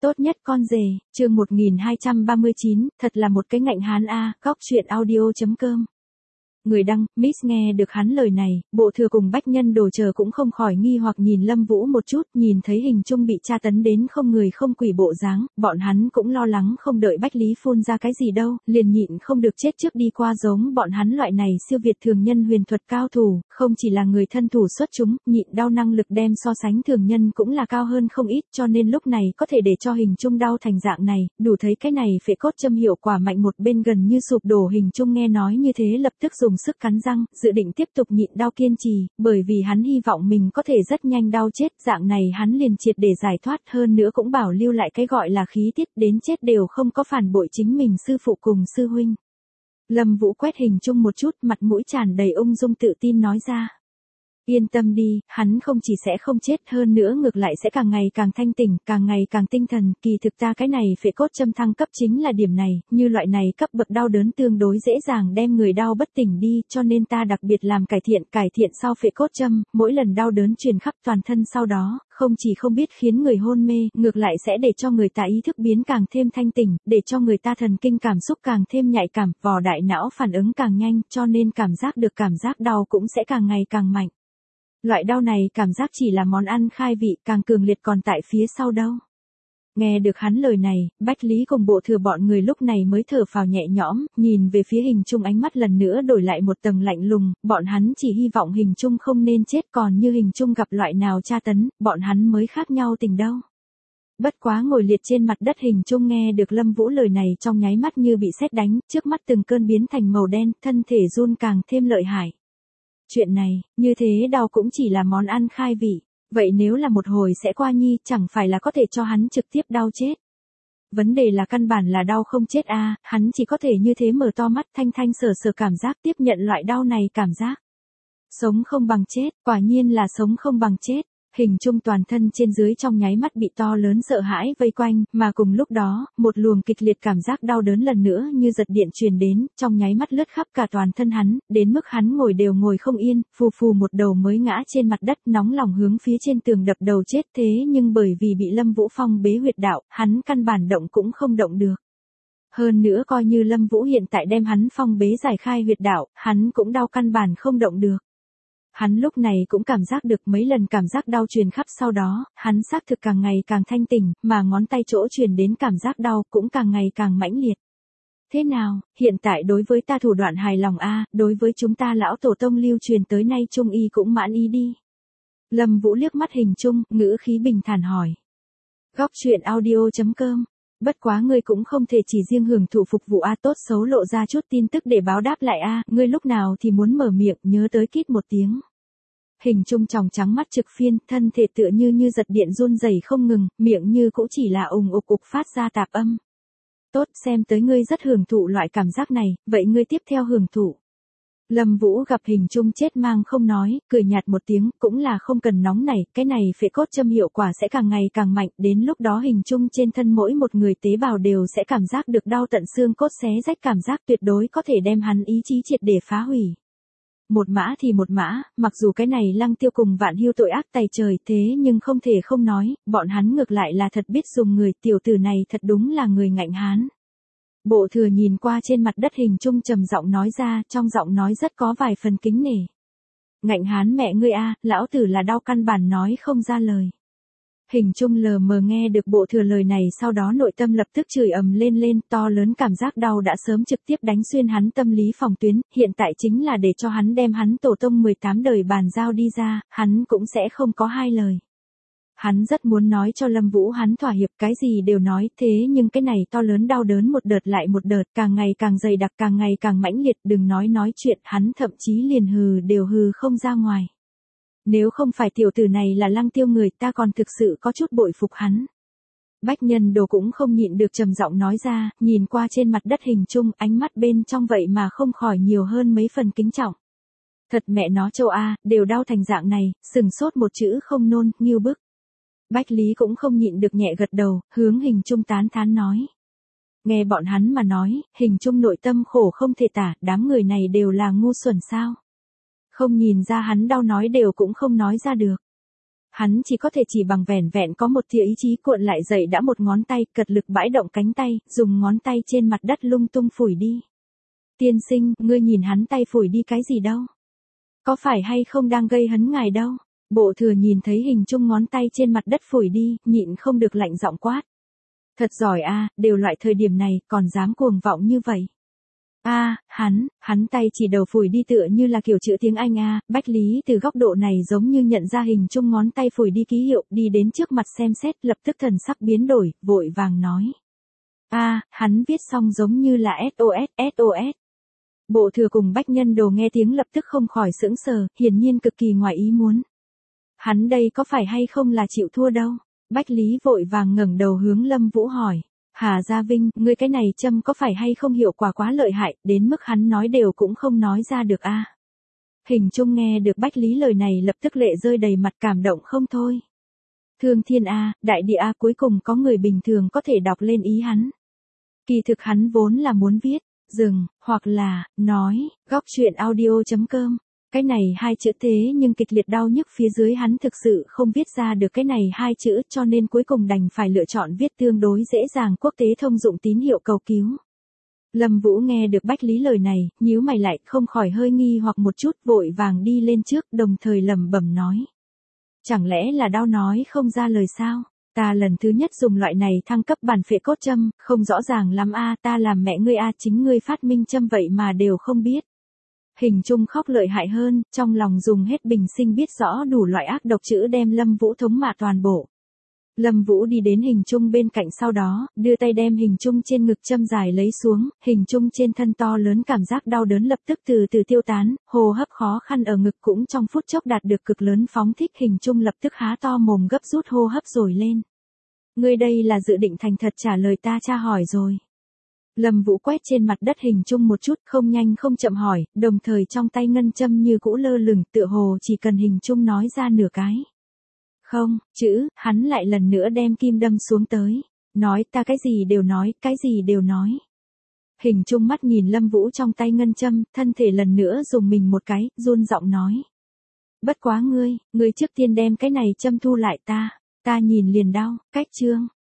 Tốt nhất con rể, chương 1239, thật là một cái ngạnh hán a, góc chuyện audio.com. Người đăng, Miss nghe được hắn lời này, Bộ Thừa cùng Bách Nhân Đồ chờ cũng không khỏi nghi hoặc nhìn Lâm Vũ một chút, nhìn thấy hình trung bị tra tấn đến không người không quỷ bộ dáng, bọn hắn cũng lo lắng không đợi Bách Lý phun ra cái gì đâu, liền nhịn không được chết trước đi qua giống bọn hắn loại này siêu việt thường nhân huyền thuật cao thủ, không chỉ là người thân thủ xuất chúng, nhịn đau năng lực đem so sánh thường nhân cũng là cao hơn không ít, cho nên lúc này có thể để cho hình trung đau thành dạng này, đủ thấy cái này phệ cốt châm hiệu quả mạnh. Một bên gần như sụp đổ hình trung nghe nói như thế lập tức dùng sức cắn răng, dự định tiếp tục nhịn đau kiên trì, bởi vì hắn hy vọng mình có thể rất nhanh đau chết, dạng này hắn liền triệt để giải thoát, hơn nữa cũng bảo lưu lại cái gọi là khí tiết, đến chết đều không có phản bội chính mình sư phụ cùng sư huynh. Lâm Vũ quét hình trung một chút, mặt mũi tràn đầy ung dung tự tin nói ra. Yên tâm đi, hắn không chỉ sẽ không chết, hơn nữa ngược lại sẽ càng ngày càng thanh tỉnh, càng ngày càng tinh thần, kỳ thực ta cái này phệ cốt châm thăng cấp chính là điểm này, như loại này cấp bậc đau đớn tương đối dễ dàng đem người đau bất tỉnh đi, cho nên ta đặc biệt làm cải thiện sau phệ cốt châm, mỗi lần đau đớn truyền khắp toàn thân sau đó, không chỉ không biết khiến người hôn mê, ngược lại sẽ để cho người ta ý thức biến càng thêm thanh tỉnh, để cho người ta thần kinh cảm xúc càng thêm nhạy cảm, vỏ đại não phản ứng càng nhanh, cho nên cảm giác được cảm giác đau cũng sẽ càng ngày càng mạnh. Loại đau này cảm giác chỉ là món ăn khai vị, càng cường liệt còn tại phía sau đâu. Nghe được hắn lời này, Bách Lý cùng Bộ Thừa bọn người lúc này mới thở phào nhẹ nhõm, nhìn về phía hình trung ánh mắt lần nữa đổi lại một tầng lạnh lùng, bọn hắn chỉ hy vọng hình trung không nên chết, còn như hình trung gặp loại nào tra tấn, bọn hắn mới khác nhau tình đâu. Bất quá ngồi liệt trên mặt đất hình trung nghe được Lâm Vũ lời này trong nháy mắt như bị sét đánh, trước mắt từng cơn biến thành màu đen, thân thể run càng thêm lợi hại. Chuyện này, như thế đau cũng chỉ là món ăn khai vị, vậy nếu là một hồi sẽ qua nhi, chẳng phải là có thể cho hắn trực tiếp đau chết. Vấn đề là căn bản là đau không chết a, hắn chỉ có thể như thế mở to mắt thanh thanh sờ cảm giác tiếp nhận loại đau này cảm giác. Sống không bằng chết, quả nhiên là sống không bằng chết. Hình trung toàn thân trên dưới trong nháy mắt bị to lớn sợ hãi vây quanh, mà cùng lúc đó, một luồng kịch liệt cảm giác đau đớn lần nữa như giật điện truyền đến, trong nháy mắt lướt khắp cả toàn thân hắn, đến mức hắn ngồi đều ngồi không yên, phù phù một đầu mới ngã trên mặt đất, nóng lòng hướng phía trên tường đập đầu chết, thế nhưng bởi vì bị Lâm Vũ phong bế huyệt đạo, hắn căn bản động cũng không động được. Hơn nữa coi như Lâm Vũ hiện tại đem hắn phong bế giải khai huyệt đạo, hắn cũng đau căn bản không động được. Hắn lúc này cũng cảm giác được mấy lần cảm giác đau truyền khắp, sau đó, hắn xác thực càng ngày càng thanh tỉnh, mà ngón tay chỗ truyền đến cảm giác đau cũng càng ngày càng mãnh liệt. Thế nào, hiện tại đối với ta thủ đoạn hài lòng a, đối với chúng ta lão tổ tông lưu truyền tới nay trung y cũng mãn ý đi. Lâm Vũ liếc mắt hình trung, ngữ khí bình thản hỏi. Góc chuyện audio.com. Bất quá ngươi cũng không thể chỉ riêng hưởng thụ phục vụ a, tốt xấu lộ ra chút tin tức để báo đáp lại a, ngươi lúc nào thì muốn mở miệng, nhớ tới kít một tiếng. Hình trung tròng trắng mắt trực phiên, thân thể tựa như giật điện run rẩy không ngừng, miệng như cũng chỉ là ùng ục phát ra tạp âm. Tốt, xem tới ngươi rất hưởng thụ loại cảm giác này, vậy ngươi tiếp theo hưởng thụ. Lâm Vũ gặp hình trung chết mang không nói, cười nhạt một tiếng, cũng là không cần nóng nảy, cái này phệ cốt châm hiệu quả sẽ càng ngày càng mạnh, đến lúc đó hình trung trên thân mỗi một người tế bào đều sẽ cảm giác được đau tận xương cốt, xé rách cảm giác tuyệt đối có thể đem hắn ý chí triệt để phá hủy. Một mã thì một mã, mặc dù cái này Lăng Tiêu cùng Vạn Hưu tội ác tày trời, thế nhưng không thể không nói, bọn hắn ngược lại là thật biết dùng người, tiểu tử này thật đúng là người ngạnh hán. Bộ Thừa nhìn qua trên mặt đất hình trung trầm giọng nói ra, trong giọng nói rất có vài phần kính nể. Ngạnh hán mẹ ngươi a, lão tử là đau căn bản nói không ra lời. Hình trung lờ mờ nghe được Bộ Thừa lời này, sau đó nội tâm lập tức chửi ầm lên, to lớn cảm giác đau đã sớm trực tiếp đánh xuyên hắn tâm lý phòng tuyến, hiện tại chính là để cho hắn đem hắn tổ tông 18 đời bàn giao đi ra, hắn cũng sẽ không có hai lời. Hắn rất muốn nói cho Lâm Vũ hắn thỏa hiệp, cái gì đều nói, thế nhưng cái này to lớn đau đớn một đợt lại một đợt, càng ngày càng dày đặc, càng ngày càng mãnh liệt, đừng nói chuyện, hắn thậm chí liền hừ đều hừ không ra ngoài. Nếu không phải tiểu tử này là Lăng Tiêu người, ta còn thực sự có chút bội phục hắn. Bách Nhân Đồ cũng không nhịn được trầm giọng nói ra, nhìn qua trên mặt đất hình trung, ánh mắt bên trong vậy mà không khỏi nhiều hơn mấy phần kính trọng. Thật mẹ nó châu A, đều đau thành dạng này, sừng sốt một chữ không nôn, nghiêu bức. Bách Lý cũng không nhịn được nhẹ gật đầu, hướng hình trung tán thán nói. Nghe bọn hắn mà nói, hình trung nội tâm khổ không thể tả, đám người này đều là ngu xuẩn sao. Không nhìn ra hắn đau nói đều cũng không nói ra được. Hắn chỉ có thể chỉ bằng vẻn vẹn có một tia ý chí cuộn lại dậy đã một ngón tay, cật lực bãi động cánh tay, dùng ngón tay trên mặt đất lung tung phủi đi. Tiên sinh, ngươi nhìn hắn tay phủi đi cái gì đâu? Có phải hay không đang gây hấn ngài đâu? Bộ thừa nhìn thấy hình chung ngón tay trên mặt đất phủi đi, nhịn không được lạnh giọng quát. Thật giỏi a, đều loại thời điểm này, còn dám cuồng vọng như vậy. Hắn tay chỉ đầu phủi đi tựa như là kiểu chữ tiếng Anh a. Bách Lý từ góc độ này giống như nhận ra hình chung ngón tay phủi đi ký hiệu, đi đến trước mặt xem xét, lập tức thần sắc biến đổi, vội vàng nói. Hắn viết xong giống như là SOS. Bộ thừa cùng Bách Nhân Đồ nghe tiếng lập tức không khỏi sững sờ, hiển nhiên cực kỳ ngoài ý muốn. Hắn đây có phải hay không là chịu thua đâu? Bách Lý vội vàng ngẩng đầu hướng Lâm Vũ hỏi. Hà Gia Vinh, ngươi cái này châm có phải hay không hiệu quả quá lợi hại, đến mức hắn nói đều cũng không nói ra được a. Hình chung nghe được Bách Lý lời này lập tức lệ rơi đầy mặt cảm động không thôi. Thương thiên a, đại địa a, cuối cùng có người bình thường có thể đọc lên ý hắn. Kỳ thực hắn vốn là muốn viết, dừng, hoặc là, nói, góc chuyện audio.com. Cái này hai chữ thế nhưng kịch liệt đau nhức phía dưới hắn thực sự không viết ra được cái này hai chữ cho nên cuối cùng đành phải lựa chọn viết tương đối dễ dàng quốc tế thông dụng tín hiệu cầu cứu. Lâm Vũ nghe được Bách Lý lời này, nhíu mày lại không khỏi hơi nghi hoặc một chút vội vàng đi lên trước đồng thời lẩm bẩm nói. Chẳng lẽ là đau nói không ra lời sao? Ta lần thứ nhất dùng loại này thăng cấp bản phệ cốt châm, không rõ ràng lắm a, ta làm mẹ ngươi a, chính ngươi phát minh châm vậy mà đều không biết. Hình chung khóc lợi hại hơn, trong lòng dùng hết bình sinh biết rõ đủ loại ác độc chữ đem Lâm Vũ thống mạ toàn bộ. Lâm Vũ đi đến hình chung bên cạnh sau đó, đưa tay đem hình chung trên ngực châm dài lấy xuống, hình chung trên thân to lớn cảm giác đau đớn lập tức từ từ tiêu tán, hô hấp khó khăn ở ngực cũng trong phút chốc đạt được cực lớn phóng thích, hình chung lập tức há to mồm gấp rút hô hấp rồi lên. Ngươi đây là dự định thành thật trả lời ta tra hỏi rồi. Lâm Vũ quét trên mặt đất hình chung một chút, không nhanh không chậm hỏi, đồng thời trong tay ngân châm như cũ lơ lửng, tựa hồ chỉ cần hình chung nói ra nửa cái. Không, chữ, hắn lại lần nữa đem kim đâm xuống tới. Nói, ta cái gì đều nói, cái gì đều nói. Hình chung mắt nhìn Lâm Vũ trong tay ngân châm, thân thể lần nữa dùng mình một cái, run giọng nói. Bất quá ngươi trước tiên đem cái này châm thu lại ta nhìn liền đau, cách chương.